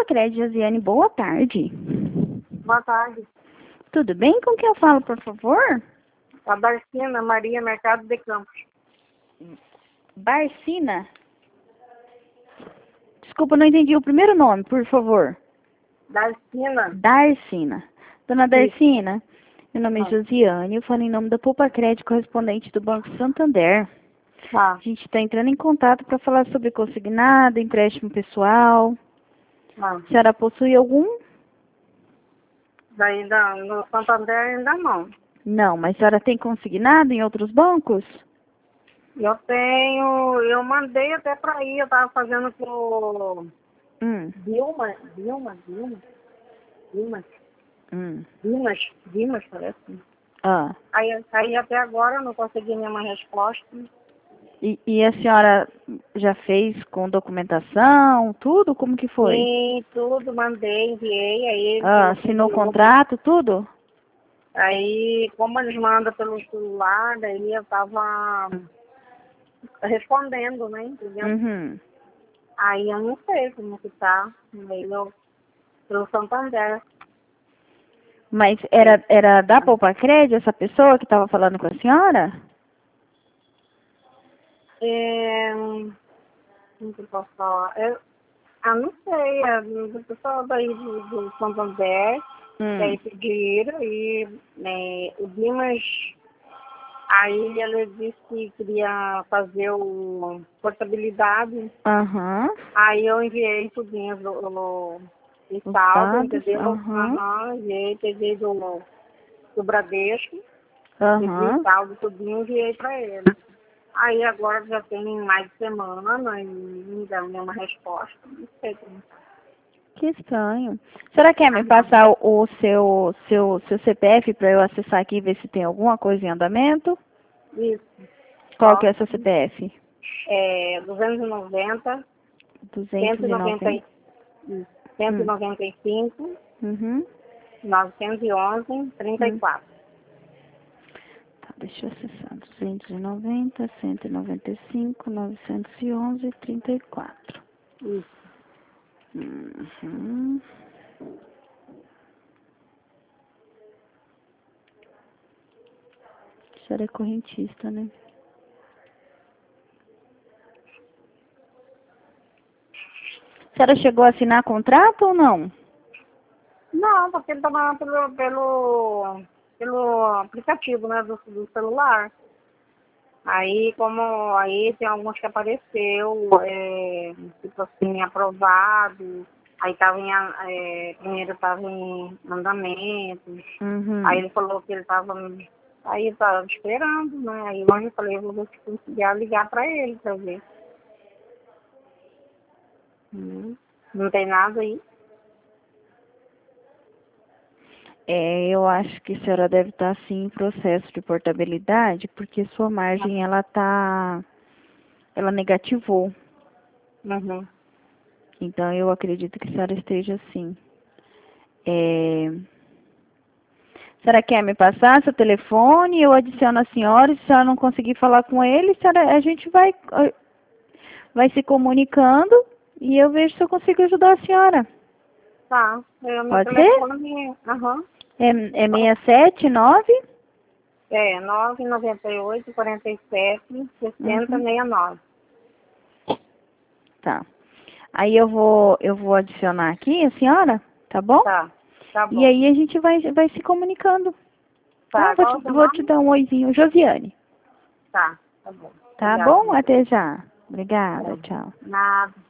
Crédito, Josiane, boa tarde. Boa tarde. Tudo bem? Com quem eu falo, por favor? A Darcina Maria Mercado de Campos. Barcina? Desculpa, não entendi o primeiro nome, por favor. Darcina. Darcina. Dona Darcina, meu nome é Ah. Josiane, eu falo em nome da Poupa Crédito, correspondente do Banco Santander. Tá. A gente está entrando em contato para falar sobre consignado, empréstimo pessoal. Ah. A senhora possui algum? Daí no Santander ainda não. Não, mas a senhora tem consignado em outros bancos? Eu mandei até para ir, eu tava fazendo com Dimas, parece. Ah. Aí até agora eu não consegui nenhuma resposta. E a senhora já fez com documentação, tudo? Como que foi? Sim, tudo, mandei, enviei, aí ele Assinou o contrato, tudo? Aí, como eles mandam pelo celular, daí eu tava respondendo, né, entendeu? Uhum. Aí eu não sei como que tá, pelo Santander. Mas era da Poupa Crédito essa pessoa que estava falando com a senhora? Como que eu posso falar? Não sei, do pessoal daí do Santander, que aí pediram, e o Dimas, aí ele disse que queria fazer o portabilidade. Aham. Aí eu enviei tudinho no saldo, entendeu? Enviei, peguei do Bradesco, peguei saldo, tudinho, enviei para ele. Aí agora já tem mais de semana e não deu nenhuma resposta. Não sei como tá. Que estranho. A senhora quer me passar o seu CPF para eu acessar aqui e ver se tem alguma coisa em andamento? Isso. Qual que é o seu CPF? 290, 290. 195, 911, 34. Tá, deixa eu acessar. 290, 195, 911, 34. Isso. Uhum. A senhora é correntista, né? A senhora chegou a assinar contrato ou não? Não, porque ele estava pelo aplicativo, né, do celular. Aí, aí tem alguns que apareceu, tipo assim, aprovado, aí primeiro estava em andamento, aí ele falou que ele estava esperando, né, aí hoje eu falei, eu vou ver se conseguir ligar para ele para ver. Não tem nada aí? Eu acho que a senhora deve estar sim em processo de portabilidade, porque sua margem ela negativou. Então eu acredito que a senhora esteja assim. A senhora quer me passar seu telefone? Eu adiciono a senhora. Se a senhora não conseguir falar com ele, a gente vai se comunicando e eu vejo se eu consigo ajudar a senhora. Tá. Meu Pode telefone, É 679? 998 47 60 69. Tá. Aí eu vou adicionar aqui a senhora, tá bom? Tá bom. E aí a gente vai se comunicando. Tá, Vou te dar um oizinho. Josiane. Tá bom. Tá Obrigada. bom? Até já. Obrigada, tchau. Nada.